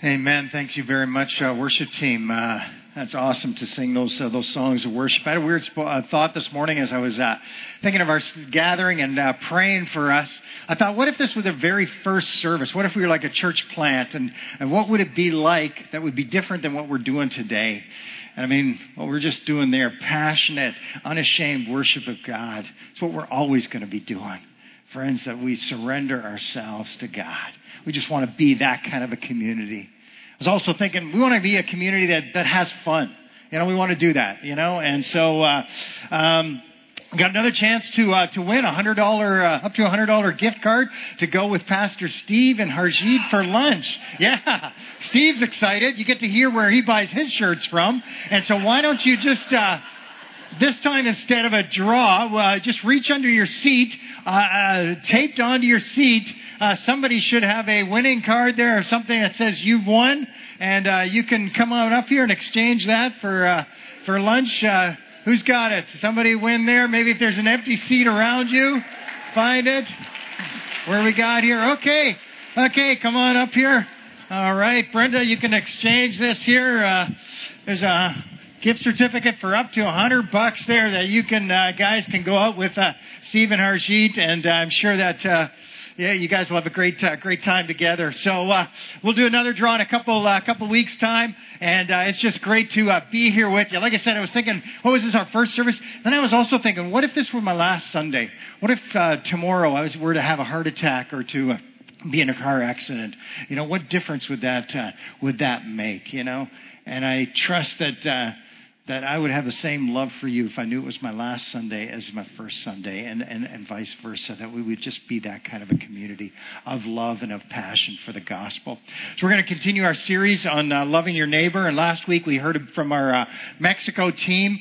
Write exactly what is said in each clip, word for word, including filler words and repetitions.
Amen. Thank you very much, uh, worship team. Uh, that's awesome to sing those uh, those songs of worship. I had a weird sp- uh, thought this morning as I was uh, thinking of our gathering and uh, praying for us. I thought, what if this was the very first service? What if we were like a church plant? And, and what would it be like that would be different than what we're doing today? And I mean, what we're just doing there, passionate, unashamed worship of God. It's what we're always going to be doing. Friends, that we surrender ourselves to God. We just want to be that kind of a community. I was also thinking we want to be a community that, that has fun. You know, we want to do that, you know. And so uh, um, got another chance to uh, to win a one hundred dollars, uh, up to a one hundred dollars gift card to go with Pastor Steve and Harjeet for lunch. Yeah, Steve's excited. You get to hear where he buys his shirts from. And so why don't you just... Uh, This time, instead of a draw, uh, just reach under your seat, uh, uh, taped onto your seat. Uh, somebody should have a winning card there or something that says you've won. And uh, you can come on up here and exchange that for uh, for lunch. Uh, who's got it? Somebody win there? Maybe if there's an empty seat around you, find it. Where we got here? Okay. Okay, come on up here. All right, Brenda, you can exchange this here. Uh, there's a... gift certificate for up to a hundred bucks there that you can, uh, guys can go out with, uh, Steve and Harjeet. And uh, I'm sure that, uh, yeah, you guys will have a great, uh, great time together. So, uh, we'll do another draw in a couple, uh, couple weeks time. And, uh, it's just great to, uh, be here with you. Like I said, I was thinking, what was this, our first service? Then I was also thinking, what if this were my last Sunday? What if, uh, tomorrow I was, were to have a heart attack or to, uh, be in a car accident? You know, what difference would that, uh, would that make, you know? And I trust that, uh, that I would have the same love for you if I knew it was my last Sunday as my first Sunday, and, and, and vice versa, that we would just be that kind of a community of love and of passion for the gospel. So we're going to continue our series on uh, loving your neighbor, and last week we heard from our uh, Mexico team,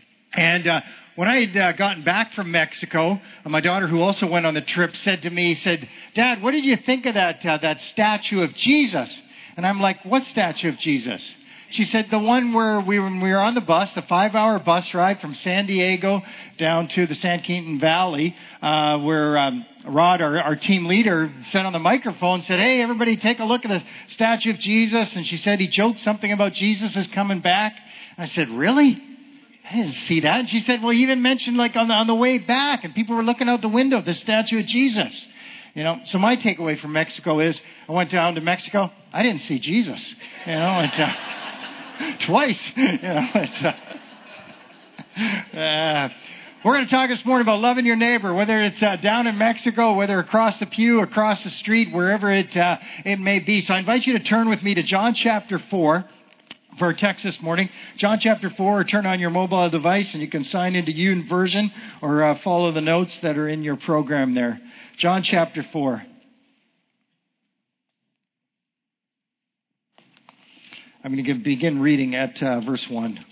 and uh, when I had uh, gotten back from Mexico, uh, my daughter, who also went on the trip, said to me, said, "Dad, what did you think of that uh, that statue of Jesus?" And I'm like, "What statue of Jesus?" She said, the one where we, when we were on the bus, the five-hour bus ride from San Diego down to the San Quintin Valley, uh, where um, Rod, our, our team leader, said on the microphone, said, "Hey, everybody, take a look at the statue of Jesus." And she said he joked something about Jesus is coming back. And I said, "Really? I didn't see that." And she said, "Well, he even mentioned like on the, on the way back, and people were looking out the window of the statue of Jesus." You know, so my takeaway from Mexico is, I went down to Mexico, I didn't see Jesus. You know, it's... Uh, Twice. You know, it's, uh, uh, we're going to talk this morning about loving your neighbor, whether it's uh, down in Mexico, whether across the pew, across the street, wherever it uh, it may be. So I invite you to turn with me to John chapter four for our text this morning. John chapter four, or turn on your mobile device and you can sign into YouVersion or uh, follow the notes that are in your program there. John chapter four. I'm going to begin reading at uh, verse one.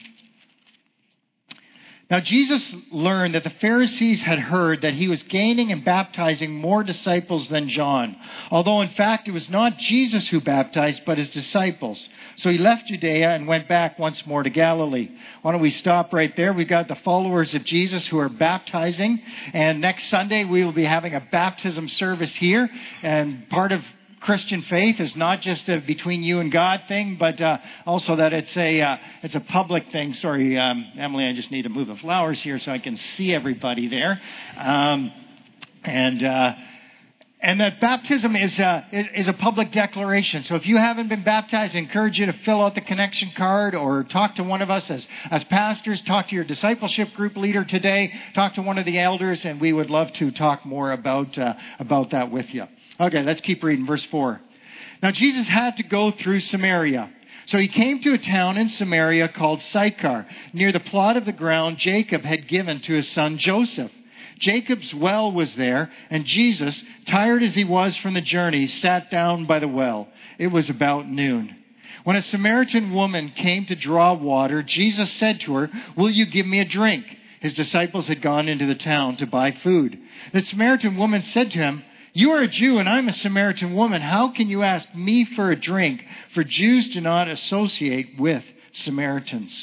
Now Jesus learned that the Pharisees had heard that he was gaining and baptizing more disciples than John, although in fact it was not Jesus who baptized, but his disciples. So he left Judea and went back once more to Galilee. Why don't we stop right there? We've got the followers of Jesus who are baptizing, and next Sunday we will be having a baptism service here, and part of Christian faith is not just a between you and God thing, but uh, also that it's a uh, it's a public thing. Sorry, um, Emily, I just need to move the flowers here so I can see everybody there. Um, and uh, and that baptism is a, is, is a public declaration. So if you haven't been baptized, I encourage you to fill out the connection card or talk to one of us as, as pastors. Talk to your discipleship group leader today. Talk to one of the elders, and we would love to talk more about uh, about that with you. Okay, let's keep reading. Verse four. Now Jesus had to go through Samaria. So he came to a town in Samaria called Sychar, near the plot of the ground Jacob had given to his son Joseph. Jacob's well was there, and Jesus, tired as he was from the journey, sat down by the well. It was about noon. When a Samaritan woman came to draw water, Jesus said to her, "Will you give me a drink?" His disciples had gone into the town to buy food. The Samaritan woman said to him, "You are a Jew and I'm a Samaritan woman. How can you ask me for a drink?" For Jews do not associate with Samaritans.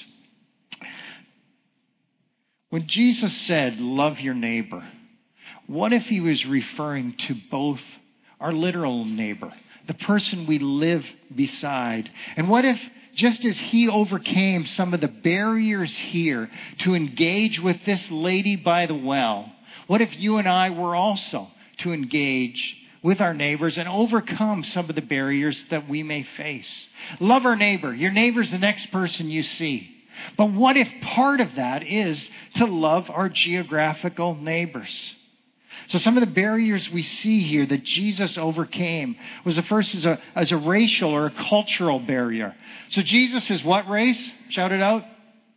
When Jesus said, "Love your neighbor," what if he was referring to both our literal neighbor, the person we live beside? And what if, just as he overcame some of the barriers here to engage with this lady by the well, what if you and I were also to engage with our neighbors and overcome some of the barriers that we may face? Love our neighbor. Your neighbor's the next person you see. But what if part of that is to love our geographical neighbors? So some of the barriers we see here that Jesus overcame was the first as a, as a racial or a cultural barrier. So Jesus is what race? Shout it out.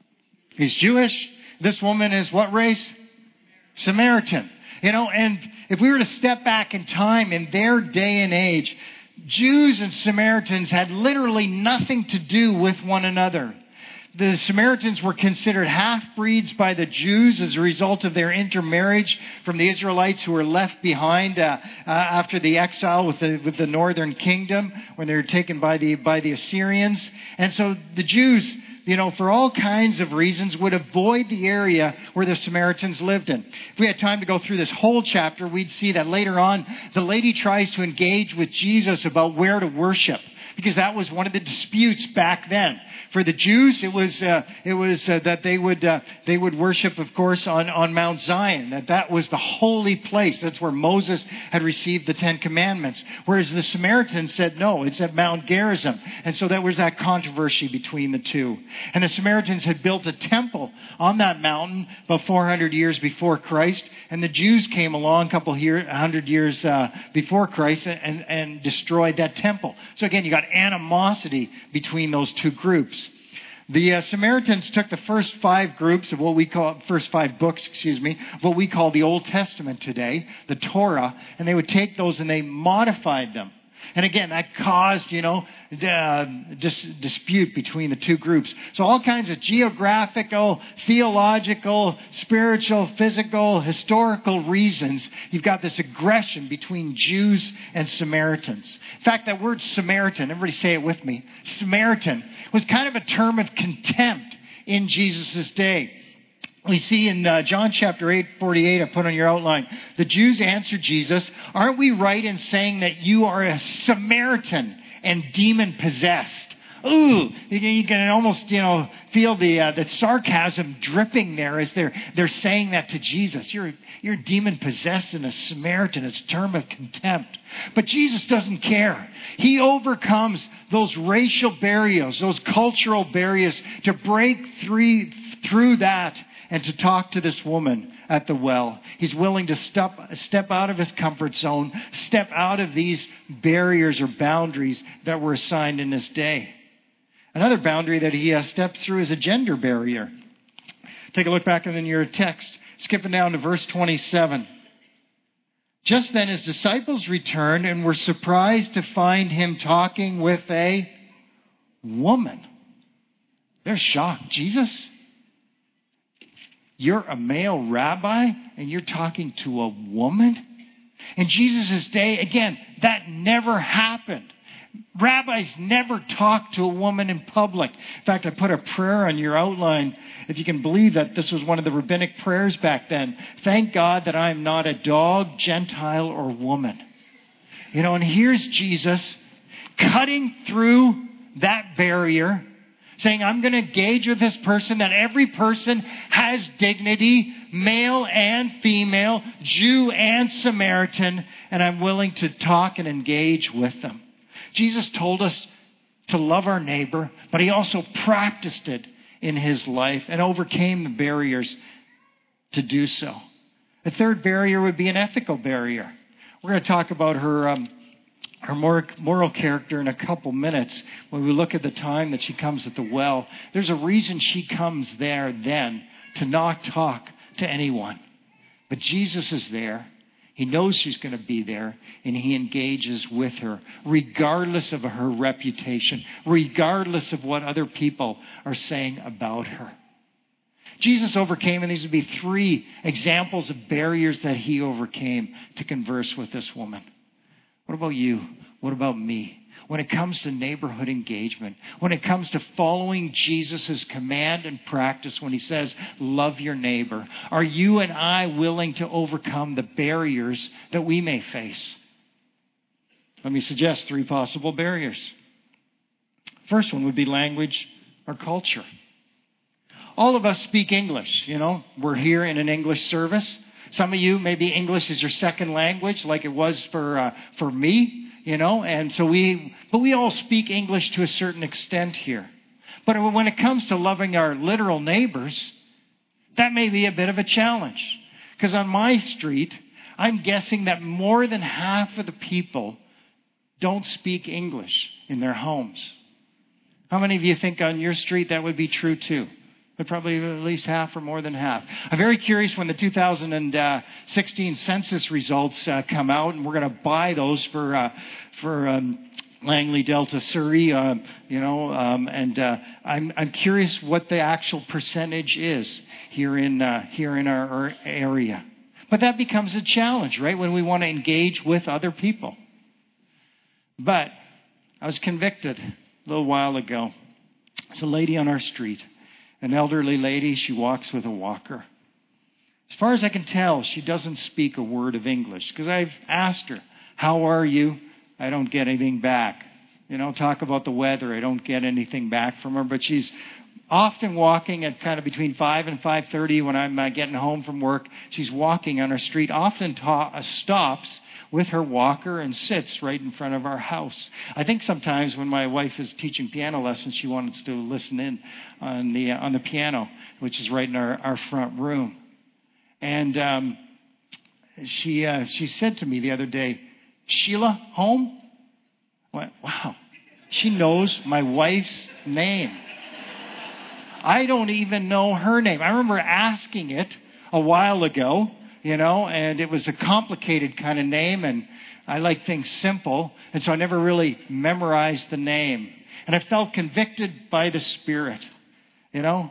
He's Jewish. This woman is what race? Samaritan. You know, and if we were to step back in time in their day and age, Jews and Samaritans had literally nothing to do with one another. The Samaritans were considered half-breeds by the Jews as a result of their intermarriage from the Israelites who were left behind uh, uh, after the exile with the with the northern kingdom when they were taken by the by the Assyrians. And so the Jews, you know, for all kinds of reasons, would avoid the area where the Samaritans lived in. If we had time to go through this whole chapter, we'd see that later on, the lady tries to engage with Jesus about where to worship, because that was one of the disputes back then. For the Jews, it was uh, it was uh, that they would uh, they would worship, of course, on, on Mount Zion. That that was the holy place. That's where Moses had received the Ten Commandments. Whereas the Samaritans said, no, it's at Mount Gerizim. And so there was that controversy between the two. And the Samaritans had built a temple on that mountain about four hundred years before Christ. And the Jews came along a couple here, one hundred years uh, before Christ and, and destroyed that temple. So again, you got animosity between those two groups. The uh, Samaritans took the first five groups of what we call, first five books, excuse me, what we call the Old Testament today, the Torah, and they would take those and they modified them. And again, that caused, you know, uh, dis- dispute between the two groups. So all kinds of geographical, theological, spiritual, physical, historical reasons. You've got this aggression between Jews and Samaritans. In fact, that word Samaritan, everybody say it with me, Samaritan, was kind of a term of contempt in Jesus' day. We see in uh, John chapter eight, forty-eight, I put on your outline, the Jews answered Jesus, aren't we right in saying that you are a Samaritan and demon-possessed? Ooh, you, you can almost, you know, feel the uh, the sarcasm dripping there as they're they're saying that to Jesus. You're you're demon-possessed and a Samaritan. It's a term of contempt. But Jesus doesn't care. He overcomes those racial barriers, those cultural barriers to break through, through that and to talk to this woman at the well. He's willing to step, step out of his comfort zone, step out of these barriers or boundaries that were assigned in his day. Another boundary that he uh, steps through is a gender barrier. Take a look back in your text, skipping down to verse twenty-seven. Just then his disciples returned and were surprised to find him talking with a woman. They're shocked. Jesus? You're a male rabbi and you're talking to a woman? In Jesus' day, again, that never happened. Rabbis never talked to a woman in public. In fact, I put a prayer on your outline, if you can believe that this was one of the rabbinic prayers back then. Thank God that I am not a dog, Gentile, or woman. You know, and here's Jesus cutting through that barrier, saying, I'm going to engage with this person, that every person has dignity, male and female, Jew and Samaritan, and I'm willing to talk and engage with them. Jesus told us to love our neighbor, but he also practiced it in his life and overcame the barriers to do so. The third barrier would be an ethical barrier. We're going to talk about her um, her moral character in a couple minutes when we look at the time that she comes at the well. There's a reason she comes there then, to not talk to anyone. But Jesus is there. He knows she's going to be there, and he engages with her, regardless of her reputation, regardless of what other people are saying about her. Jesus overcame, and these would be three examples of barriers that he overcame to converse with this woman. What about you? What about me? When it comes to neighborhood engagement, when it comes to following Jesus' command and practice when he says, love your neighbor, are you and I willing to overcome the barriers that we may face? Let me suggest three possible barriers. First one would be language or culture. All of us speak English, you know. We're here in an English service. Some of you, maybe English is your second language, like it was for uh, for me, you know. And so we, but we all speak English to a certain extent here. But when it comes to loving our literal neighbors, that may be a bit of a challenge. Because on my street, I'm guessing that more than half of the people don't speak English in their homes. How many of you think on your street that would be true too? But probably at least half or more than half. I'm very curious when the two thousand sixteen census results uh, come out, and we're going to buy those for uh, for um, Langley, Delta, Surrey, uh, you know, um, and uh, I'm I'm curious what the actual percentage is here in uh, here in our area. But that becomes a challenge, right? When we want to engage with other people. But I was convicted a little while ago. There's a lady on our street. An elderly lady, she walks with a walker. As far as I can tell, she doesn't speak a word of English. Because I've asked her, how are you? I don't get anything back. You know, talk about the weather. I don't get anything back from her. But she's often walking at kind of between five and five thirty when I'm uh, getting home from work. She's walking on our street, often ta- uh, stops with her walker and sits right in front of our house. I think sometimes when my wife is teaching piano lessons, she wants to listen in on the uh, on the piano, which is right in our, our front room. And um, she uh, she said to me the other day, "Sheila, home?" I went, wow, she knows my wife's name. I don't even know her name. I remember asking it a while ago. You know, and it was a complicated kind of name, and I like things simple, and so I never really memorized the name. And I felt convicted by the Spirit, you know.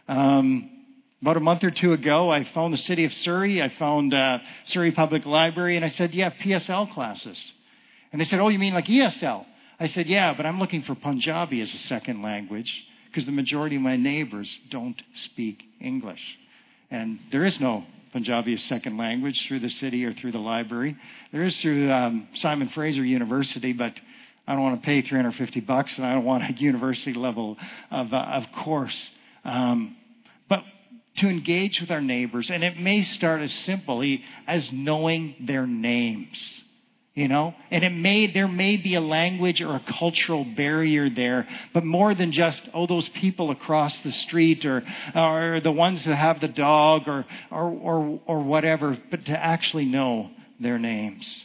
Um, about a month or two ago, I phoned the city of Surrey. I phoned uh, Surrey Public Library, and I said, "Do you have P S L classes?" And they said, "Oh, you mean like E S L?" I said, "Yeah, but I'm looking for Punjabi as a second language because the majority of my neighbors don't speak English. And there is no Punjabi as second language through the city or through the library. There is through um, Simon Fraser University, but I don't want to pay three hundred fifty bucks, and I don't want a university level of uh, of course. Um, but to engage with our neighbors, and it may start as simply as knowing their names. You know, and it may there may be a language or a cultural barrier there, but more than just, oh, those people across the street or or the ones who have the dog or or or, or whatever, but to actually know their names.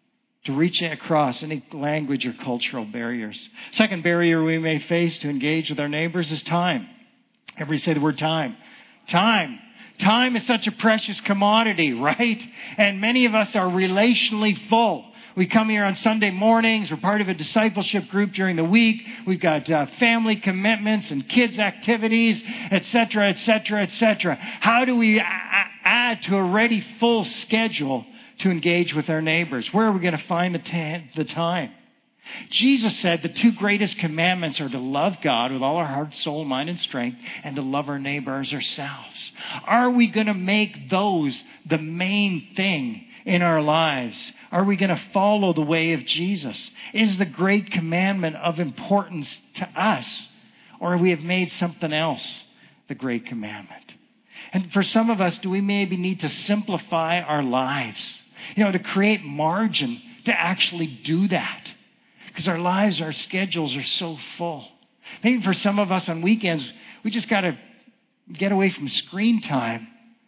To reach across any language or cultural barriers. Second barrier we may face to engage with our neighbors is time. Everybody say the word time. Time. Time is such a precious commodity, right? And many of us are relationally full. We come here on Sunday mornings. We're part of a discipleship group during the week. We've got uh, family commitments and kids' activities, et cetera, et cetera, et cetera. How do we a- add to a already full schedule to engage with our neighbors? Where are we going to find the, ta- the time? Jesus said the two greatest commandments are to love God with all our heart, soul, mind, and strength, and to love our neighbor as ourselves. Are we going to make those the main thing in our lives? Are we going to follow the way of Jesus? Is the great commandment of importance to us? Or we have made something else the great commandment? And for some of us, do we maybe need to simplify our lives? You know, to create margin to actually do that. Because our lives, our schedules are so full. Maybe for some of us on weekends, we just got to get away from screen time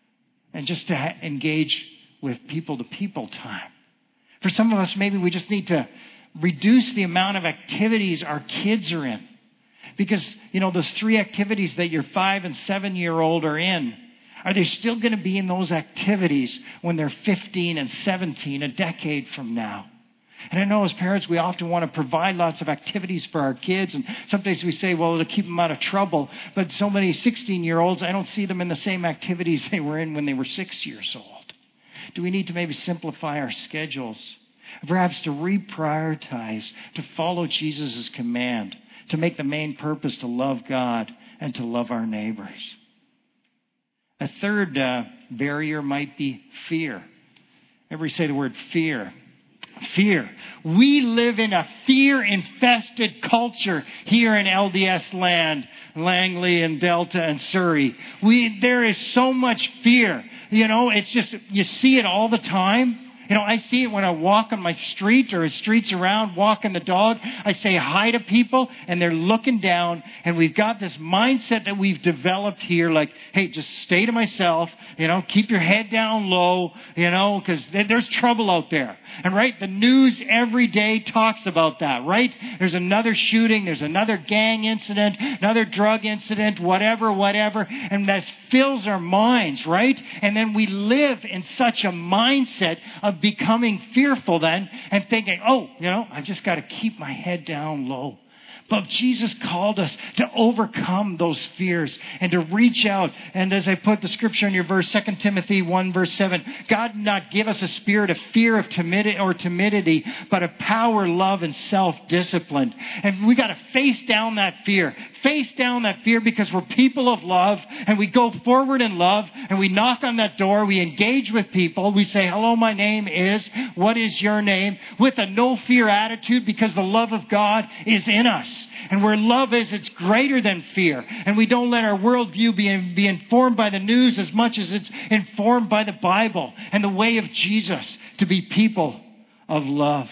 and just to ha- engage with people-to-people time. For some of us, maybe we just need to reduce the amount of activities our kids are in. Because, you know, those three activities that your five and seven-year-old are in, are they still going to be in those activities when they're fifteen and seventeen, a decade from now? And I know as parents, we often want to provide lots of activities for our kids. And sometimes we say, well, it'll keep them out of trouble. But so many sixteen-year-olds, I don't see them in the same activities they were in when they were six years old. Do we need to maybe simplify our schedules? Perhaps to reprioritize, to follow Jesus' command, to make the main purpose to love God and to love our neighbors. A third uh, barrier might be fear. Everybody say the word fear. Fear. We live in a fear-infested culture here in L D S land, Langley and Delta and Surrey. We, there is so much fear. You know, it's just, you see it all the time. You know, I see it when I walk on my street or streets around, walking the dog. I say hi to people and they're looking down, and we've got this mindset that we've developed here like, hey, just stay to myself, you know, keep your head down low, you know, because there's trouble out there. And right, the news every day talks about that, right? There's another shooting, there's another gang incident, another drug incident, whatever, whatever, and that fills our minds, right? And then we live in such a mindset of becoming fearful then and thinking, oh, you know, I just got to keep my head down low. But Jesus called us to overcome those fears and to reach out. And as I put the scripture in your verse, Second Timothy one verse seven, God did not give us a spirit of fear of timidity or timidity, but of power, love, and self-discipline. And we got to face down that fear. Face down that fear because we're people of love, and we go forward in love, and we knock on that door. We engage with people. We say, hello, my name is, what is your name? With a no fear attitude, because the love of God is in us. And where love is, it's greater than fear. And we don't let our worldview be, be informed by the news as much as it's informed by the Bible and the way of Jesus to be people of love.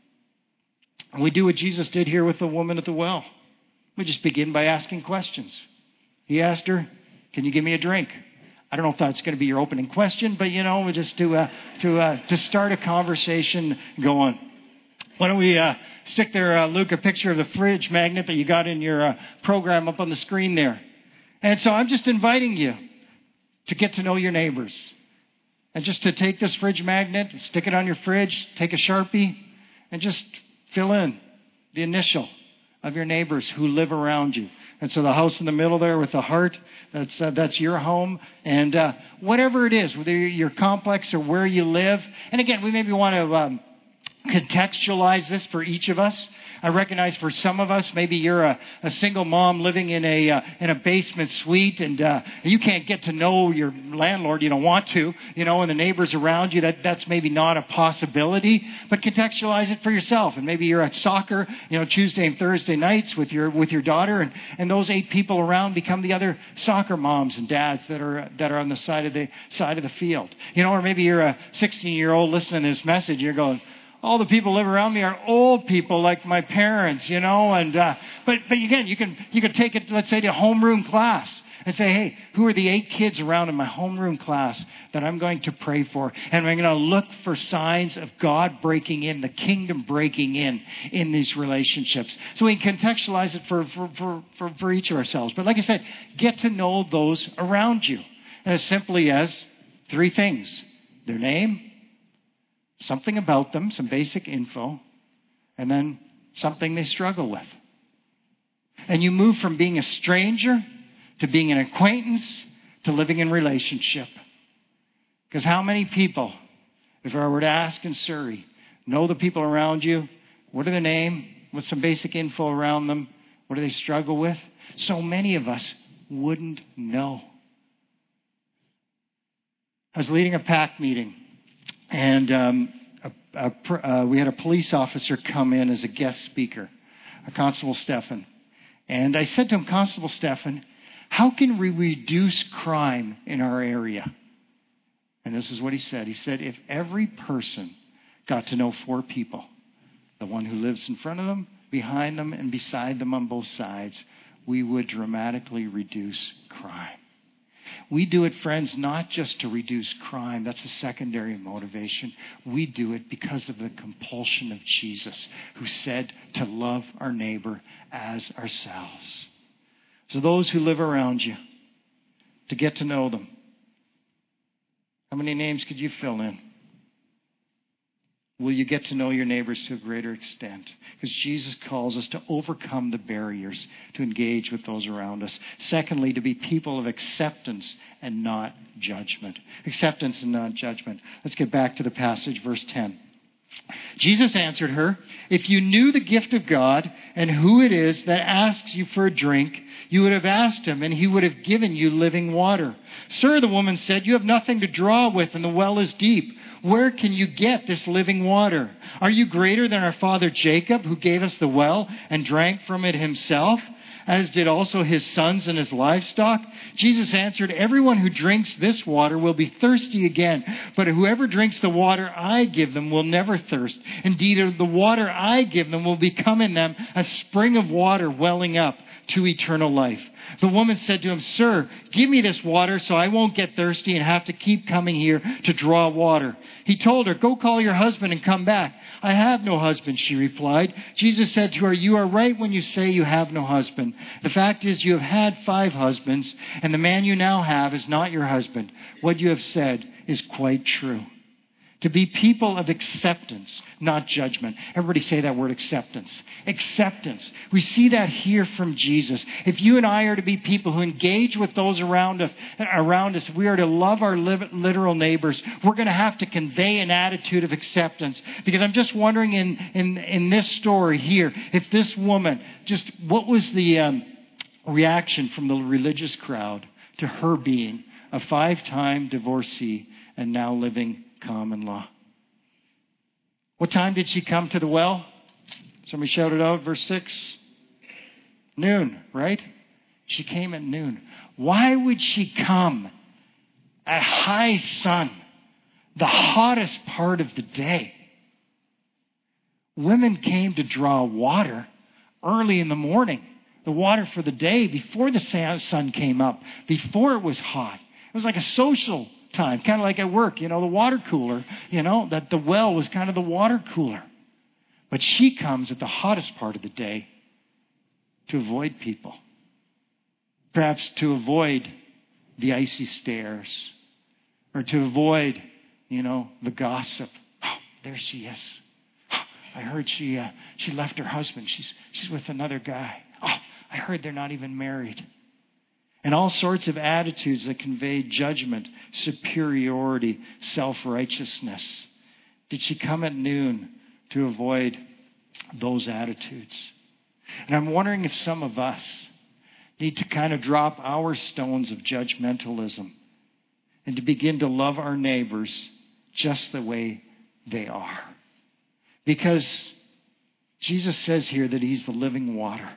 And we do what Jesus did here with the woman at the well. We just begin by asking questions. He asked her, can you give me a drink? I don't know if that's going to be your opening question, but you know, just to uh, to uh, to start a conversation going. Why don't we uh, stick there, uh, Luke, a picture of the fridge magnet that you got in your uh, program up on the screen there. And so I'm just inviting you to get to know your neighbors. And just to take this fridge magnet, stick it on your fridge, take a Sharpie, and just fill in the initial of your neighbors who live around you. And so the house in the middle there with the heart, that's uh, that's your home. And uh, whatever it is, whether your complex or where you live. And again, we maybe want to um, contextualize this for each of us. I recognize for some of us, maybe you're a, a single mom living in a uh, in a basement suite, and uh, you can't get to know your landlord. You don't want to, you know, and the neighbors around you. That that's maybe not a possibility. But contextualize it for yourself. And maybe you're at soccer, you know, Tuesday and Thursday nights with your with your daughter, and, and those eight people around become the other soccer moms and dads that are that are on the side of the side of the field. You know, or maybe you're a sixteen-year-old listening to this message. You're going, all the people who live around me are old people like my parents, you know. And uh, but but again, you can you can take it, let's say, to homeroom class and say, hey, who are the eight kids around in my homeroom class that I'm going to pray for? And I'm going to look for signs of God breaking in, the kingdom breaking in in these relationships. So we can contextualize it for for for for, for each of ourselves. But like I said, get to know those around you, and as simply as three things: their name, something about them, some basic info, and then something they struggle with. And you move from being a stranger to being an acquaintance to living in relationship. Because how many people, if I were to ask in Surrey, know the people around you? What are their name? What's some basic info around them? What do they struggle with? So many of us wouldn't know. I was leading a PAC meeting. And um, a, a, uh, we had a police officer come in as a guest speaker, a Constable Stefan. And I said to him, Constable Stefan, how can we reduce crime in our area? And this is what he said. He said, if every person got to know four people, the one who lives in front of them, behind them, and beside them on both sides, we would dramatically reduce crime. We do it, friends, not just to reduce crime. That's a secondary motivation. We do it because of the compulsion of Jesus, who said to love our neighbor as ourselves. So those who live around you, to get to know them. How many names could you fill in? Will you get to know your neighbors to a greater extent? Because Jesus calls us to overcome the barriers, to engage with those around us. Secondly, to be people of acceptance and not judgment. Acceptance and not judgment. Let's get back to the passage, verse ten. Jesus answered her, if you knew the gift of God and who it is that asks you for a drink, you would have asked him and he would have given you living water. Sir, the woman said, you have nothing to draw with and the well is deep. Where can you get this living water? Are you greater than our father Jacob, who gave us the well and drank from it himself, as did also his sons and his livestock?" Jesus answered, "Everyone who drinks this water will be thirsty again, but whoever drinks the water I give them will never thirst. Indeed, the water I give them will become in them a spring of water welling up to eternal life." The woman said to him, "Sir, give me this water so I won't get thirsty and have to keep coming here to draw water." He told her, "Go call your husband and come back." "I have no husband," she replied. Jesus said to her, "You are right when you say you have no husband. The fact is you have had five husbands, and the man you now have is not your husband. What you have said is quite true." To be people of acceptance, not judgment. Everybody say that word, acceptance. Acceptance. We see that here from Jesus. If you and I are to be people who engage with those around us, around us, if we are to love our literal neighbors, we're going to have to convey an attitude of acceptance. Because I'm just wondering in, in, in this story here, if this woman, just what was the um, reaction from the religious crowd to her being a five-time divorcee and now living common law? What time did she come to the well? Somebody shouted out, verse six. Noon, right? She came at noon. Why would she come at high sun, the hottest part of the day? Women came to draw water early in the morning, the water for the day, before the sun came up, before it was hot. It was like a social time, kind of like at work, you know, the water cooler, you know, that the well was kind of the water cooler. But she comes at the hottest part of the day to avoid people. Perhaps to avoid the icy stares, or to avoid, you know, the gossip. "Oh, there she is. Oh, I heard she uh, she left her husband. She's she's with another guy. Oh, I heard they're not even married." And all sorts of attitudes that convey judgment, superiority, self-righteousness. Did she come at noon to avoid those attitudes? And I'm wondering if some of us need to kind of drop our stones of judgmentalism and to begin to love our neighbors just the way they are. Because Jesus says here that He's the living water.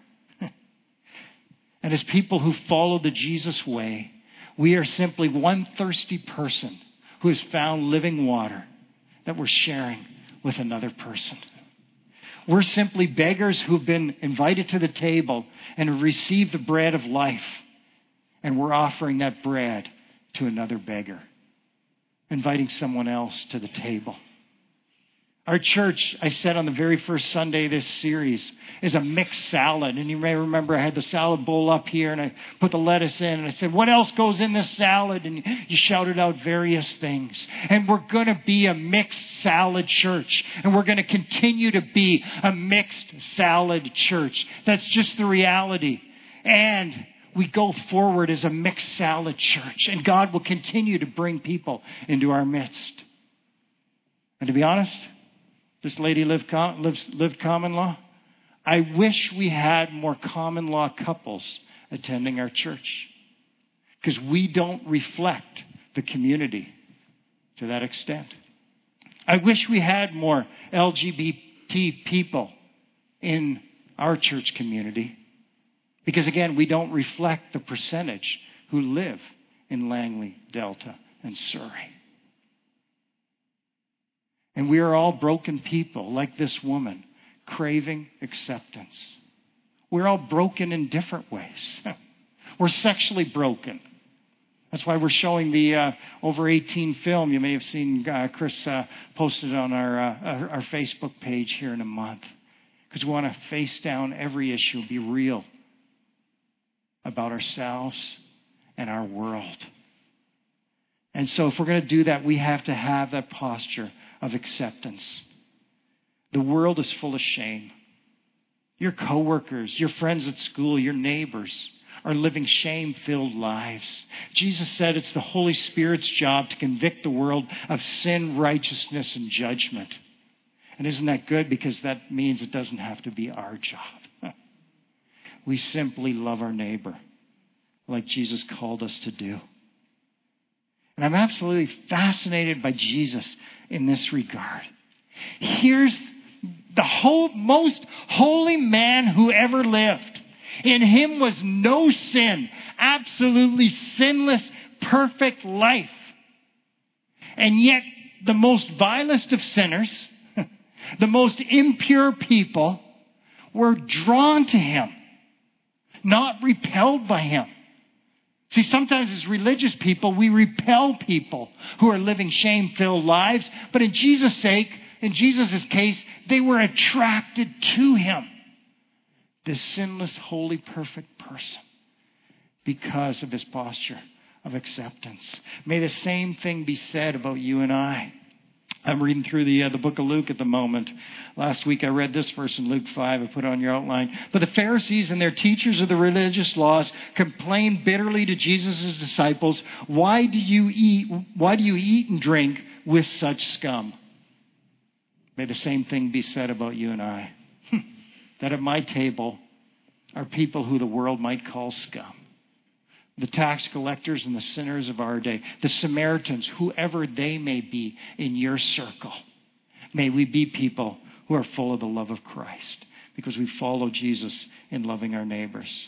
And as people who follow the Jesus way, we are simply one thirsty person who has found living water that we're sharing with another person. We're simply beggars who've been invited to the table and have received the bread of life. And we're offering that bread to another beggar, inviting someone else to the table. Our church, I said on the very first Sunday of this series, is a mixed salad. And you may remember I had the salad bowl up here and I put the lettuce in and I said, "What else goes in this salad?" And you shouted out various things. And we're going to be a mixed salad church. And we're going to continue to be a mixed salad church. That's just the reality. And we go forward as a mixed salad church. And God will continue to bring people into our midst. And to be honest, this lady lived, com- lives, lived common law. I wish we had more common law couples attending our church, because we don't reflect the community to that extent. I wish we had more L G B T people in our church community, because again, we don't reflect the percentage who live in Langley, Delta, and Surrey. And we are all broken people, like this woman, craving acceptance. We're all broken in different ways. We're sexually broken. That's why we're showing the uh, over eighteen film. You may have seen uh, Chris uh, posted on our, uh, our our Facebook page here in a month. Because we want to face down every issue, be real about ourselves and our world. And so if we're going to do that, we have to have that posture of acceptance. The world is full of shame. Your coworkers, your friends at school, your neighbors are living shame-filled lives. Jesus said it's the Holy Spirit's job to convict the world of sin, righteousness, and judgment. And isn't that good? Because that means it doesn't have to be our job. We simply love our neighbor like Jesus called us to do. And I'm absolutely fascinated by Jesus in this regard. Here's the whole, most holy man who ever lived. In him was no sin, absolutely sinless, perfect life. And yet the most vilest of sinners, the most impure people, were drawn to him, not repelled by him. See, sometimes as religious people, we repel people who are living shame-filled lives. But in Jesus' sake, in Jesus' case, they were attracted to him. This sinless, holy, perfect person. Because of his posture of acceptance. May the same thing be said about you and I. I'm reading through the uh, the book of Luke at the moment. Last week I read this verse in Luke five. I put it on your outline. But the Pharisees and their teachers of the religious laws complained bitterly to Jesus' disciples, "Why do you eat? Why do you eat and drink with such scum?" May the same thing be said about you and I. That at my table are people who the world might call scum. The tax collectors and the sinners of our day, the Samaritans, whoever they may be in your circle. May we be people who are full of the love of Christ because we follow Jesus in loving our neighbors.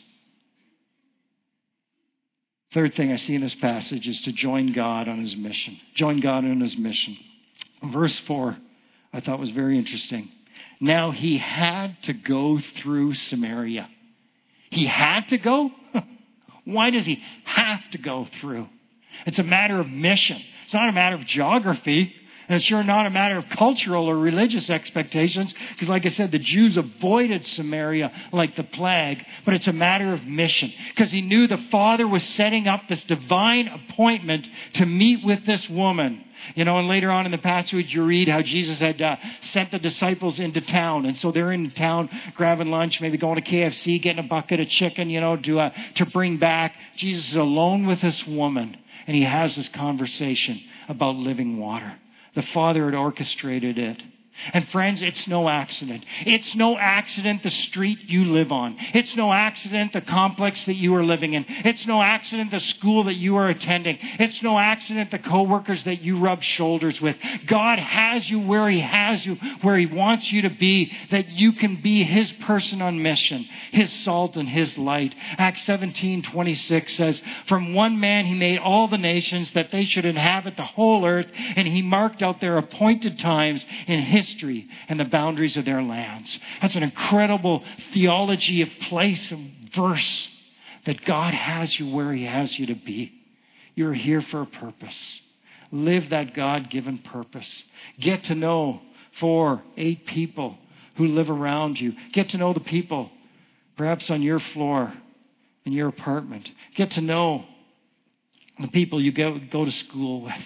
Third thing I see in this passage is to join God on his mission. Join God on his mission. Verse four, I thought was very interesting. Now he had to go through Samaria. He had to go? Why does he have to go through? It's a matter of mission. It's not a matter of geography. And it's sure not a matter of cultural or religious expectations. Because like I said, the Jews avoided Samaria like the plague. But it's a matter of mission. Because he knew the Father was setting up this divine appointment to meet with this woman. You know, and later on in the passage you read how Jesus had uh, sent the disciples into town. And so they're in town grabbing lunch, maybe going to K F C, getting a bucket of chicken, you know, to, uh, to bring back. Jesus is alone with this woman. And he has this conversation about living water. The Father had orchestrated it. And friends, it's no accident. It's no accident the street you live on. It's no accident the complex that you are living in. It's no accident the school that you are attending. It's no accident the coworkers that you rub shoulders with. God has you where he has you, where he wants you to be, that you can be his person on mission, his salt and his light. Acts seventeen twenty-six says, from one man he made all the nations that they should inhabit the whole earth, and he marked out their appointed times in history and the boundaries of their lands. That's an incredible theology of place and verse, that God has you where he has you to be. You're here for a purpose. Live that God-given purpose. Get to know four, eight people who live around you. Get to know the people perhaps on your floor, in your apartment. Get to know the people you go, go to school with.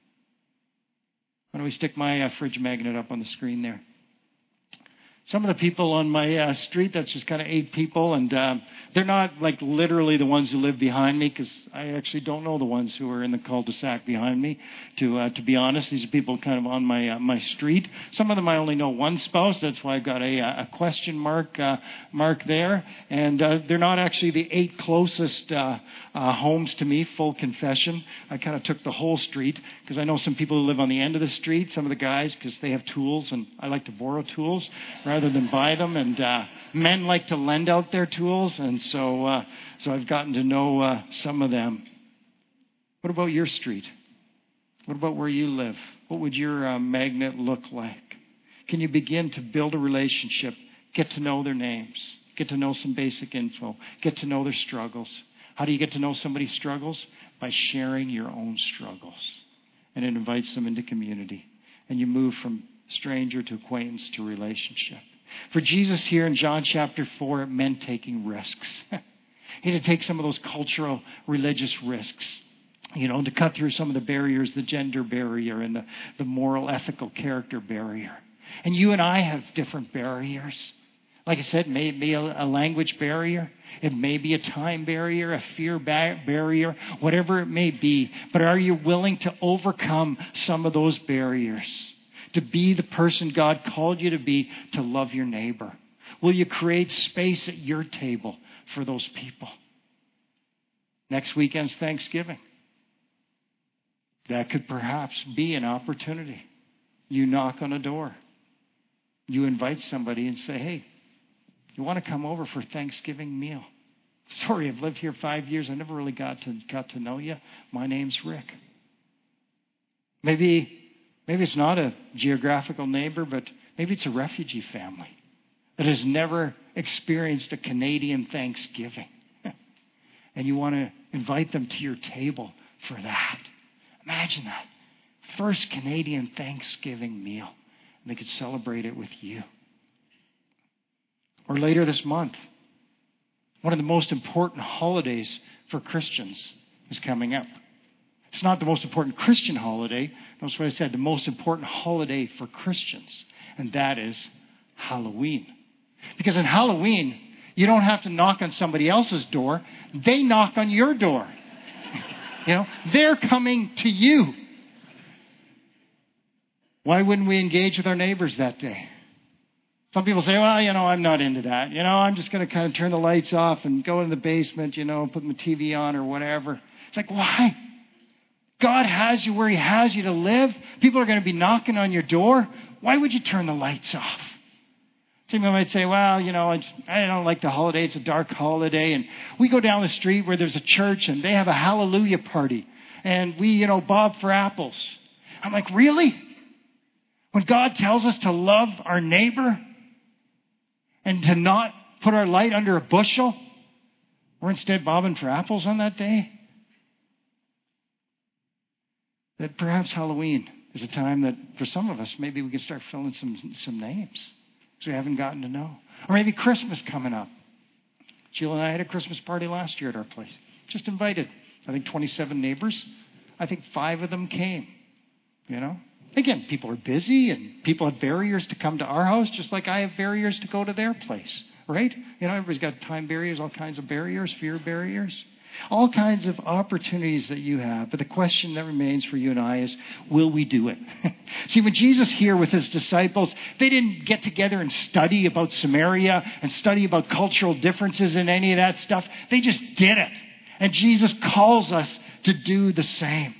Why don't we stick my uh, fridge magnet up on the screen there? Some of the people on my uh, street, that's just kind of eight people, and um, they're not like literally the ones who live behind me, because I actually don't know the ones who are in the cul-de-sac behind me. To uh, to be honest, these are people kind of on my uh, my street. Some of them I only know one spouse. That's why I've got a, a question mark uh, mark there. And uh, they're not actually the eight closest uh, uh, homes to me. Full confession. I kind of took the whole street because I know some people who live on the end of the street. Some of the guys, because they have tools, and I like to borrow tools rather than buy them, and uh, men like to lend out their tools, and so uh, so I've gotten to know uh, some of them. What about your street? What about where you live? What would your uh, magnet look like? Can you begin to build a relationship, get to know their names, get to know some basic info, get to know their struggles? How do you get to know somebody's struggles? By sharing your own struggles, and it invites them into community, and you move from stranger to acquaintance to relationship. For Jesus here in John chapter four, it meant taking risks. He had to take some of those cultural, religious risks, you know, to cut through some of the barriers, the gender barrier and the, the moral, ethical character barrier. And you and I have different barriers. Like I said, it may be a, a language barrier. It may be a time barrier, a fear ba- barrier, whatever it may be. But are you willing to overcome some of those barriers? To be the person God called you to be, to love your neighbor? Will you create space at your table for those people? Next weekend's Thanksgiving. That could perhaps be an opportunity. You knock on a door. You invite somebody and say, hey, you want to come over for Thanksgiving meal? Sorry, I've lived here five years. I never really got to got to know you. My name's Rick. Maybe, maybe it's not a geographical neighbor, but maybe it's a refugee family that has never experienced a Canadian Thanksgiving. And you want to invite them to your table for that. Imagine that. First Canadian Thanksgiving meal. And they could celebrate it with you. Or later this month, one of the most important holidays for Christians is coming up. It's not the most important Christian holiday. Notice what I said, the most important holiday for Christians. And that is Halloween. Because in Halloween, you don't have to knock on somebody else's door. They knock on your door. You know, they're coming to you. Why wouldn't we engage with our neighbors that day? Some people say, well, you know, I'm not into that. You know, I'm just going to kind of turn the lights off and go in the basement, you know, put the T V on or whatever. It's like, why? God has you where he has you to live. People are going to be knocking on your door. Why would you turn the lights off? Some people might say, well, you know, I don't like the holiday. It's a dark holiday. And we go down the street where there's a church and they have a hallelujah party. And we, you know, bob for apples. I'm like, really? When God tells us to love our neighbor and to not put our light under a bushel, we're instead bobbing for apples on that day? That perhaps Halloween is a time that for some of us, maybe we can start filling some, some names. So we haven't gotten to know. Or maybe Christmas coming up. Jill and I had a Christmas party last year at our place. Just invited, I think, twenty-seven neighbors. I think five of them came, you know. Again, people are busy and people have barriers to come to our house, just like I have barriers to go to their place, right? You know, everybody's got time barriers, all kinds of barriers, fear barriers. All kinds of opportunities that you have. But the question that remains for you and I is, will we do it? See, when Jesus here with his disciples, they didn't get together and study about Samaria and study about cultural differences and any of that stuff. They just did it. And Jesus calls us to do the same.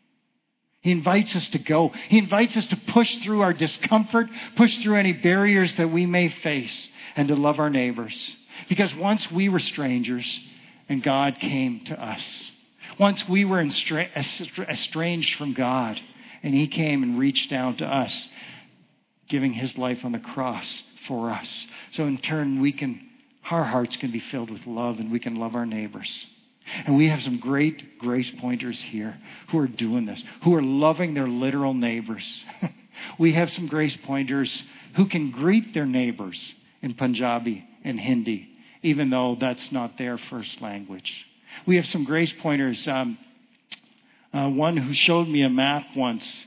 He invites us to go. He invites us to push through our discomfort, push through any barriers that we may face, and to love our neighbors. Because once we were strangers, and God came to us. Once we were estranged from God, and he came and reached down to us, giving his life on the cross for us. So in turn, we can, our hearts can be filled with love, and we can love our neighbors. And we have some great grace pointers here who are doing this, who are loving their literal neighbors. We have some grace pointers who can greet their neighbors in Punjabi and Hindi, even though that's not their first language. We have some grace pointers. Um, uh, one who showed me a map once,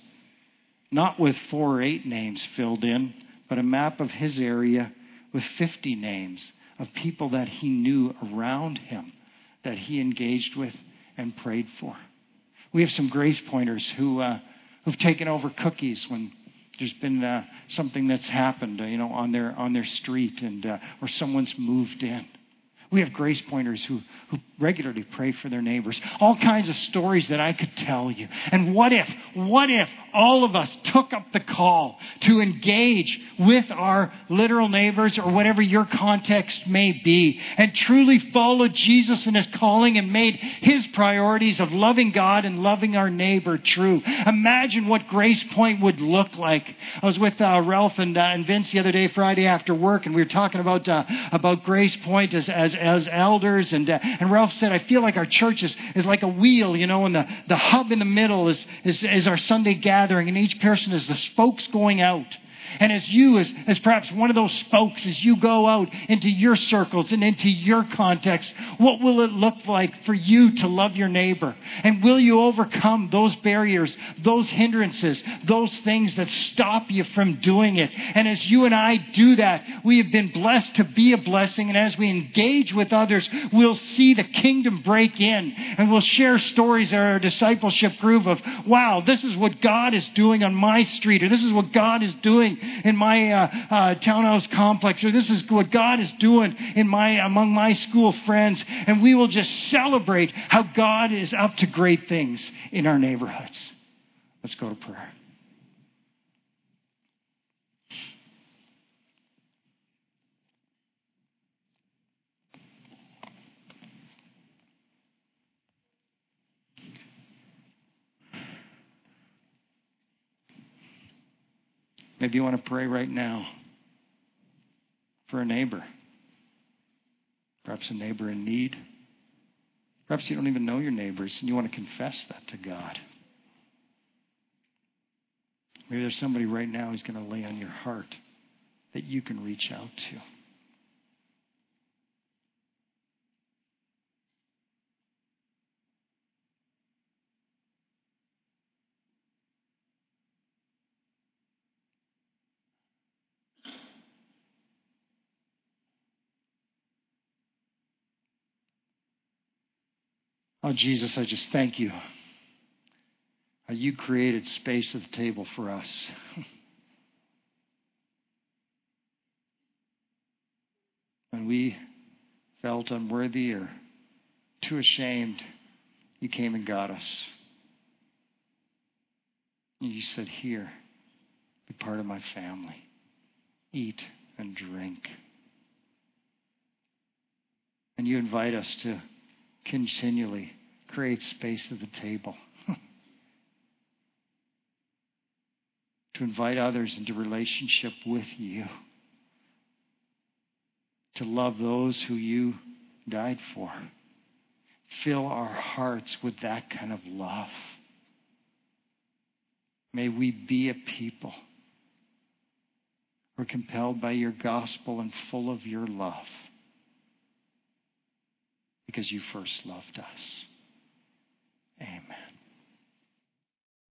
not with four or eight names filled in, but a map of his area with fifty names of people that he knew around him, that he engaged with and prayed for. We have some grace pointers who, uh, who've taken over cookies when there's been uh, something that's happened, uh, you know, on their on their street, and uh, or someone's moved in. We have grace pointers who, who regularly pray for their neighbors. All kinds of stories that I could tell you. And what if, what if all of us took up the call to engage with our literal neighbors, or whatever your context may be, and truly followed Jesus in his calling and made his priorities of loving God and loving our neighbor true? Imagine what Grace Point would look like. I was with uh, Ralph and, uh, and Vince the other day, Friday after work, and we were talking about uh, about Grace Point as as, as elders. And uh, and Ralph said, I feel like our church is, is like a wheel, you know, and the, the hub in the middle is, is, is our Sunday gathering, and each person is the spokes going out. And as you, as, as perhaps one of those spokes, as you go out into your circles and into your context, what will it look like for you to love your neighbor? And will you overcome those barriers, those hindrances, those things that stop you from doing it? And as you and I do that, we have been blessed to be a blessing. And as we engage with others, we'll see the kingdom break in. And we'll share stories at our discipleship group of, wow, this is what God is doing on my street, or this is what God is doing in my uh, uh, townhouse complex, or this is what God is doing in my among my school friends. And we will just celebrate how God is up to great things in our neighborhoods. Let's go to prayer. Maybe you want to pray right now for a neighbor. Perhaps a neighbor in need. Perhaps you don't even know your neighbors and you want to confess that to God. Maybe there's somebody right now who's going to lay on your heart that you can reach out to. Oh, Jesus, I just thank you. How you created space at the table for us. When we felt unworthy or too ashamed, you came and got us. And you said, here, be part of my family. Eat and drink. And you invite us to continually create space at the table. To invite others into relationship with you. To love those who you died for. Fill our hearts with that kind of love. May we be a people who are compelled by your gospel and full of your love. Because you first loved us. Amen.